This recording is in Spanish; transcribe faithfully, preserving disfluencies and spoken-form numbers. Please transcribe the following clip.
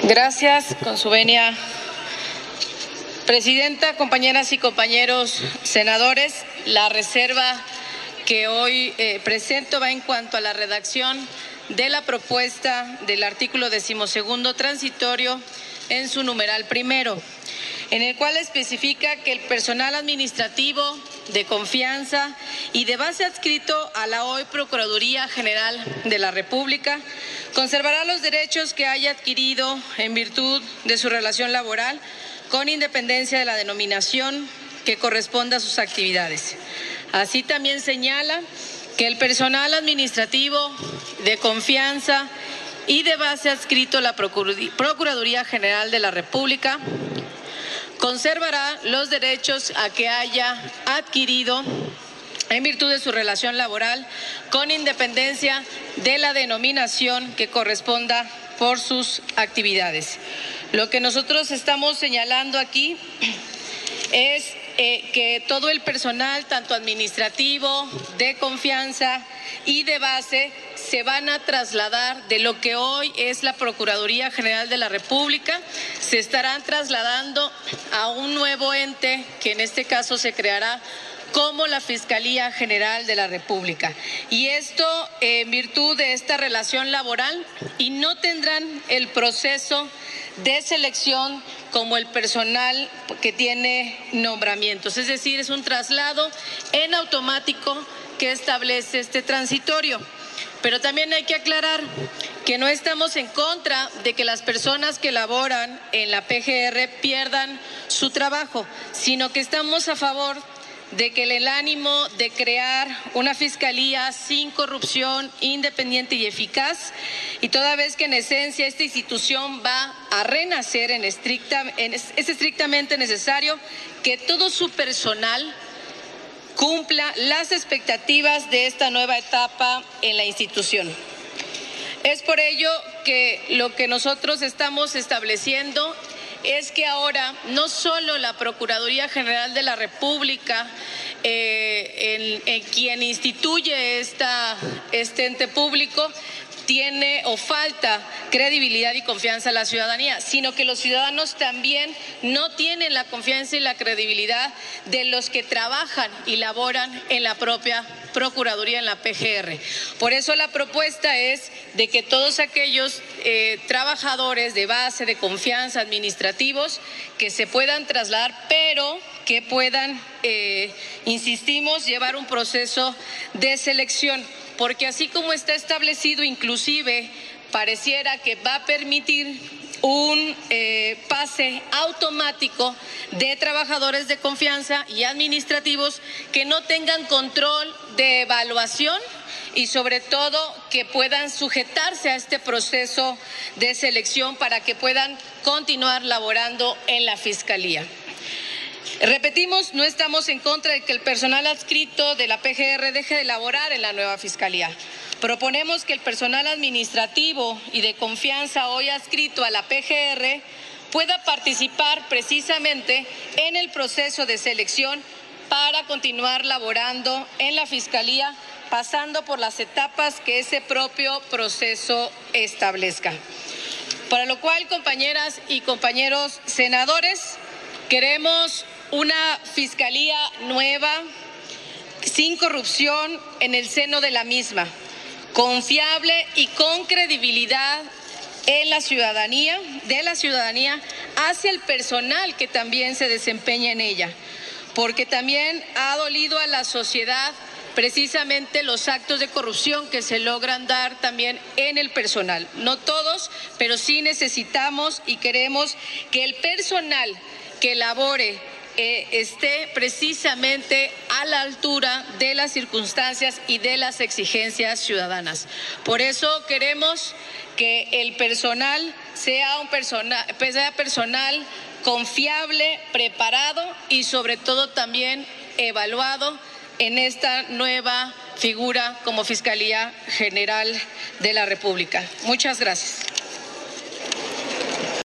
Gracias, con su venia. Presidenta, compañeras y compañeros senadores, la reserva que hoy eh, presento va en cuanto a la redacción de la propuesta del artículo decimosegundo transitorio en su numeral primero, en el cual especifica que el personal administrativo de confianza y de base adscrito a la hoy Procuraduría General de la República conservará los derechos que haya adquirido en virtud de su relación laboral con independencia de la denominación que corresponda a sus actividades. Así también señala que el personal administrativo de confianza y de base adscrito a la Procuraduría General de la República conservará los derechos a que haya adquirido en virtud de su relación laboral con independencia de la denominación que corresponda por sus actividades. Lo que nosotros estamos señalando aquí es eh, que todo el personal, tanto administrativo, de confianza y de base, se van a trasladar de lo que hoy es la Procuraduría General de la República, se estarán trasladando a un nuevo ente que en este caso se creará como la Fiscalía General de la República. Y esto eh, en virtud de esta relación laboral, y no tendrán el proceso de selección como el personal que tiene nombramientos. Es decir, es un traslado en automático que establece este transitorio. Pero también hay que aclarar que no estamos en contra de que las personas que laboran en la P G R pierdan su trabajo, sino que estamos a favor de que el ánimo de crear una fiscalía sin corrupción, independiente y eficaz, y toda vez que en esencia esta institución va a renacer, en estricta, en, es estrictamente necesario que todo su personal cumpla las expectativas de esta nueva etapa en la institución. Es por ello que lo que nosotros estamos estableciendo es que ahora no solo la Procuraduría General de la República, eh, en, en quien instituye esta, este ente público, tiene o falta credibilidad y confianza a la ciudadanía, sino que los ciudadanos también no tienen la confianza y la credibilidad de los que trabajan y laboran en la propia Procuraduría, en la P G R. Por eso la propuesta es de que todos aquellos eh, trabajadores de base, de confianza, administrativos, que se puedan trasladar, pero que puedan, eh, insistimos, llevar un proceso de selección, porque así como está establecido, inclusive pareciera que va a permitir un eh, pase automático de trabajadores de confianza y administrativos que no tengan control de evaluación y sobre todo que puedan sujetarse a este proceso de selección para que puedan continuar laborando en la Fiscalía. Repetimos, no estamos en contra de que el personal adscrito de la P G R deje de laborar en la nueva Fiscalía. Proponemos que el personal administrativo y de confianza hoy adscrito a la P G R pueda participar precisamente en el proceso de selección para continuar laborando en la Fiscalía, pasando por las etapas que ese propio proceso establezca. Para lo cual, compañeras y compañeros senadores, queremos una fiscalía nueva, sin corrupción en el seno de la misma, confiable y con credibilidad en la ciudadanía, de la ciudadanía hacia el personal que también se desempeña en ella, porque también ha dolido a la sociedad precisamente los actos de corrupción que se logran dar también en el personal. No todos, pero sí necesitamos y queremos que el personal que labore eh, esté precisamente a la altura de las circunstancias y de las exigencias ciudadanas. Por eso queremos que el personal sea un personal, sea personal confiable, preparado y sobre todo también evaluado en esta nueva figura como Fiscalía General de la República. Muchas gracias.